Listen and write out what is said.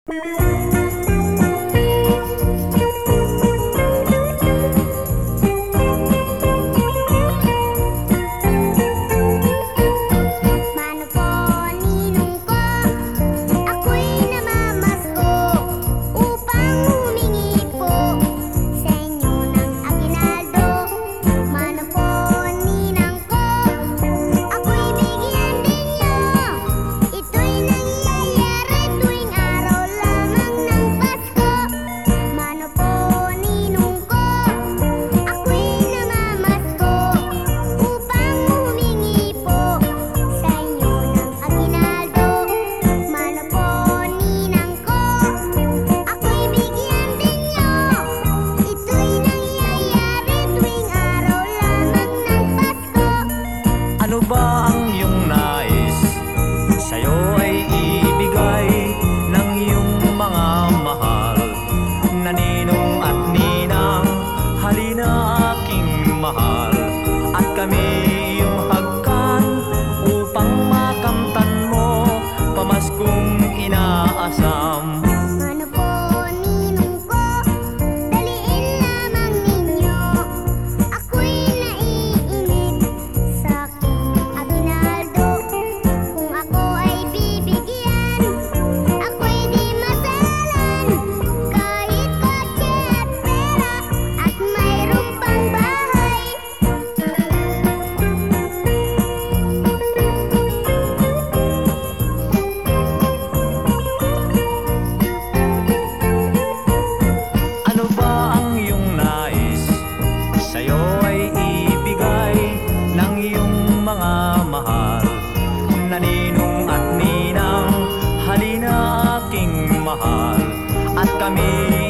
Ano ba ang iyong nais? Sa'yo ay ibigay ng iyong mga mahal na ninong at ninang. Halina aking mahal, at kami iyong hagkan upang makamtan mo pamaskong inaasam. Sa'yo ay ibigay ng iyong mga mahal na ninong at ninang. Halina aking mahal, at kami